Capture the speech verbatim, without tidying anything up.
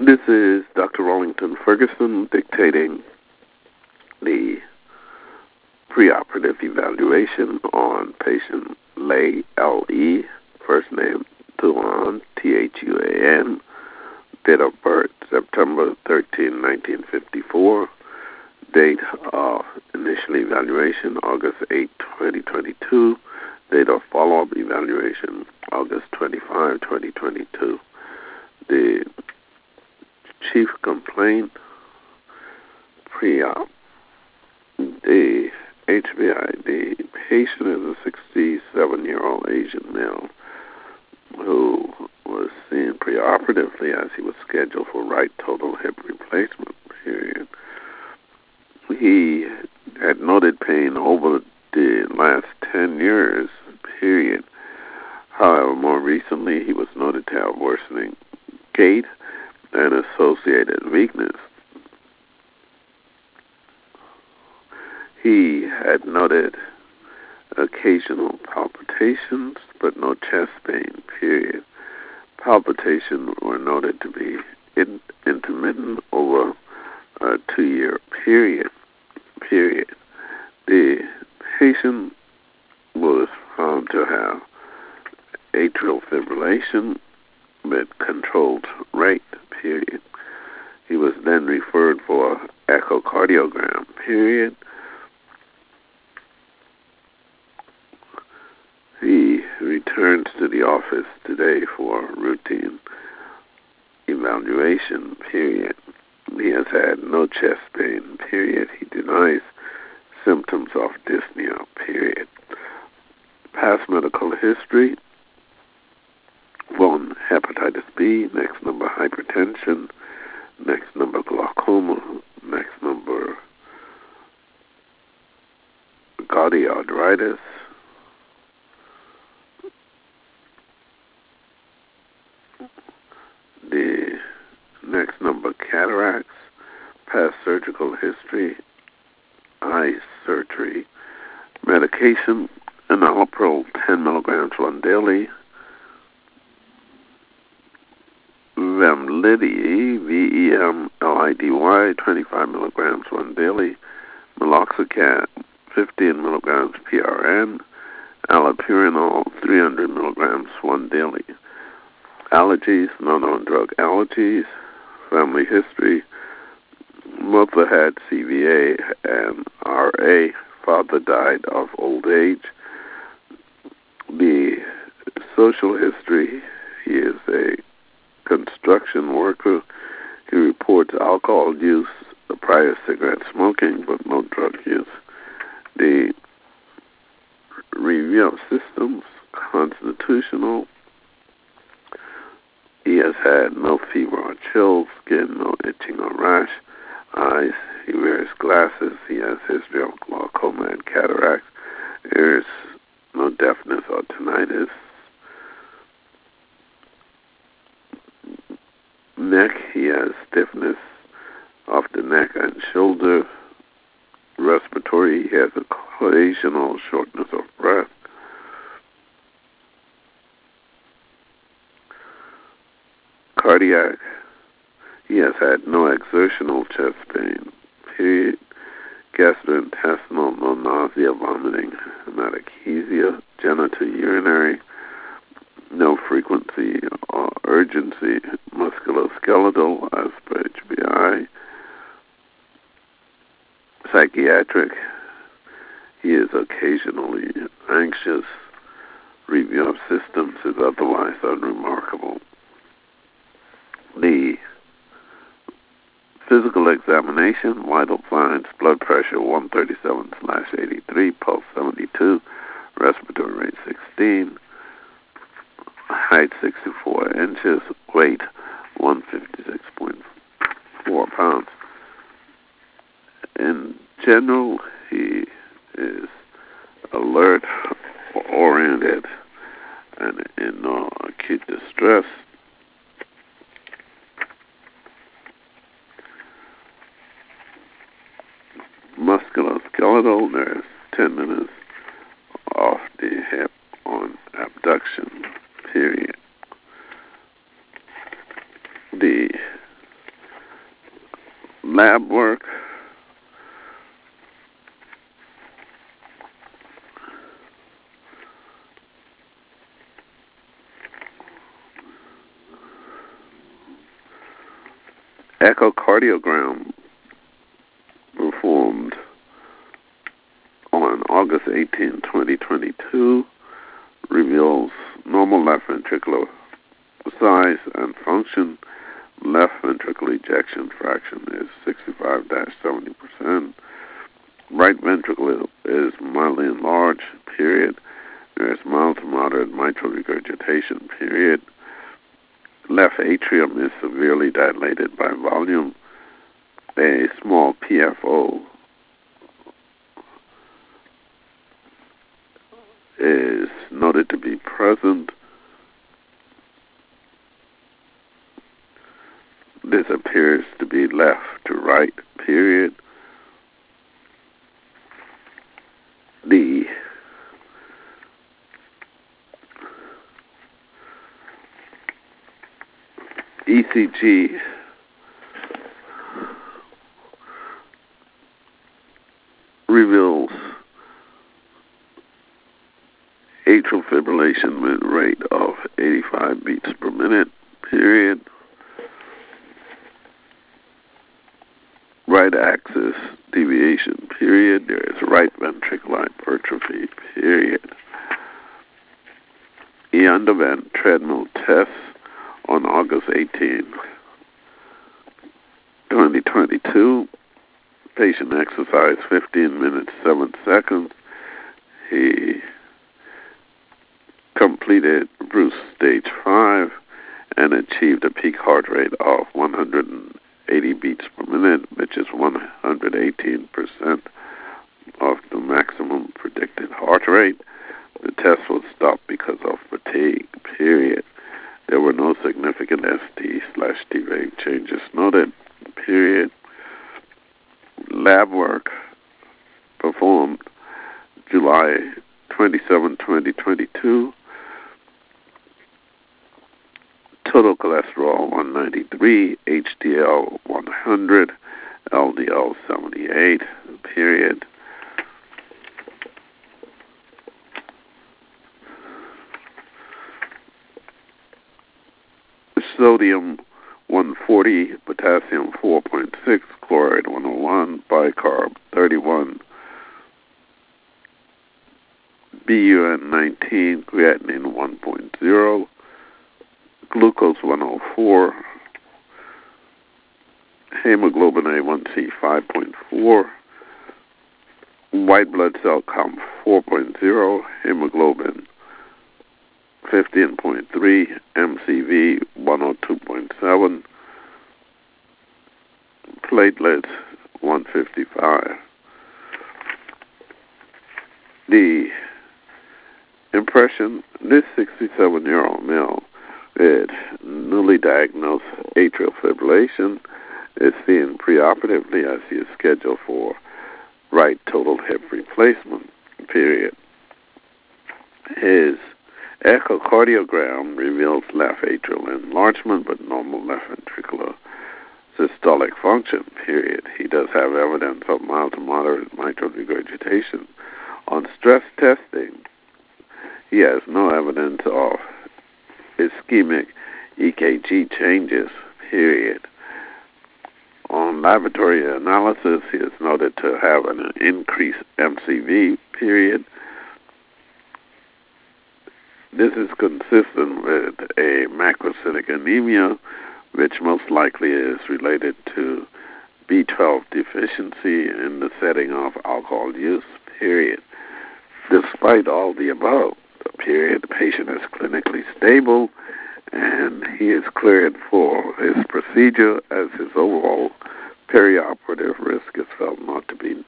This is Doctor Wallington Ferguson dictating the preoperative evaluation on patient Lay L E, first name Thuan, T H U A N, date of birth September thirteenth, nineteen fifty-four, date of initial evaluation August eighth, twenty twenty-two, date of follow-up evaluation August twenty-fifth, twenty twenty-two. The chief complaint, pre-op, the H B I, the patient is a sixty-seven-year-old Asian male who was seen preoperatively as he was scheduled for right total hip replacement, period. He had noted pain over the last ten years, period. However, more recently, he was noted to have worsening gait and associated weakness. He had noted occasional palpitations, but no chest pain, period. Palpitations were noted to be in, intermittent over a two-year period, period. The patient was found to have atrial fibrillation with controlled rate, period. He was then referred for echocardiogram, period. He returns to the office today for routine evaluation, period. He has had no chest pain, period. He denies symptoms of dyspnea, period. Past medical history, one, hepatitis B, next number hypertension, next number glaucoma, next number gouty arthritis, the next number cataracts, past surgical history, eye surgery, medication, enalapril ten milligrams one daily, Vemlidy, V E M L I D Y, twenty-five milligrams one daily, meloxicam, fifteen milligrams P R N, allopurinol, three hundred milligrams one daily. Allergies, non-on drug allergies, family history, mother had C V A and R A, father died of old age. The social history, he is a construction worker. He reports alcohol use, prior cigarette smoking, but no drug use. The review of systems, constitutional. He has had no fever or chills, skin, no itching or rash, eyes. He wears glasses. He has history of glaucoma and cataracts. Ears, no deafness or tinnitus. Neck, he has stiffness of the neck and shoulder. Respiratory, he has occasional shortness of breath. Cardiac, he has had no exertional chest pain, period. Gastrointestinal, no nausea, vomiting, hematochezia, genitourinary, no frequency or urgency, musculoskeletal as per H B I. Psychiatric, he is occasionally anxious. Review of systems is otherwise unremarkable. The physical examination, vital signs, blood pressure one thirty-seven slash eighty-three, pulse seventy-two, respiratory rate sixteen, height sixty-four inches, weight one fifty-six point four pounds. In general, he is alert, oriented, and in no acute distress. Musculoskeletal, there's tenderness off the hip on abduction, period. The lab work. Echocardiogram performed on August eighteenth, twenty twenty-two, reveals normal left ventricular size and function. Left ventricular ejection fraction is sixty-five to seventy percent. Right ventricle is mildly enlarged, period. There is mild to moderate mitral regurgitation, period. Left atrium is severely dilated by volume. A small P F O is noted to be present. This appears to be left to right, period. The E C G reveals atrial fibrillation rate of eighty-five beats per minute, period. Right axis deviation, period. There is right ventricular hypertrophy, period. He underwent treadmill tests on August eighteenth, twenty twenty-two. Patient exercised fifteen minutes, seven seconds. He completed Bruce stage five and achieved a peak heart rate of one hundred eighty beats per minute, which is one hundred eighteen percent of the maximum predicted heart rate. The test was stopped because of fatigue, period. There were no significant S T slash T wave changes noted, period. Lab work performed July twenty-seventh, twenty twenty-two. Total cholesterol one ninety-three, H D L one hundred, L D L seventy-eight, period. Sodium one forty, potassium four point six, chloride one oh one, bicarb thirty-one, B U N nineteen, creatinine one point zero, glucose one oh four, hemoglobin A one C five point four, white blood cell count four point zero, hemoglobin fifteen point three, M C V one oh two point seven, platelets one fifty-five. The impression, this sixty-seven-year-old male with newly diagnosed atrial fibrillation is seen preoperatively as he is scheduled for right total hip replacement, period. His echocardiogram reveals left atrial enlargement but normal left ventricular systolic function, period. He does have evidence of mild to moderate mitral regurgitation. On stress testing, he has no evidence of ischemic E K G changes, period. On laboratory analysis, he is noted to have an increased M C V, period. This is consistent with a macrocytic anemia, which most likely is related to B twelve deficiency in the setting of alcohol use, period. Despite all the above, period, the patient is clinically stable and he is cleared for his procedure as his overall perioperative risk is felt not to be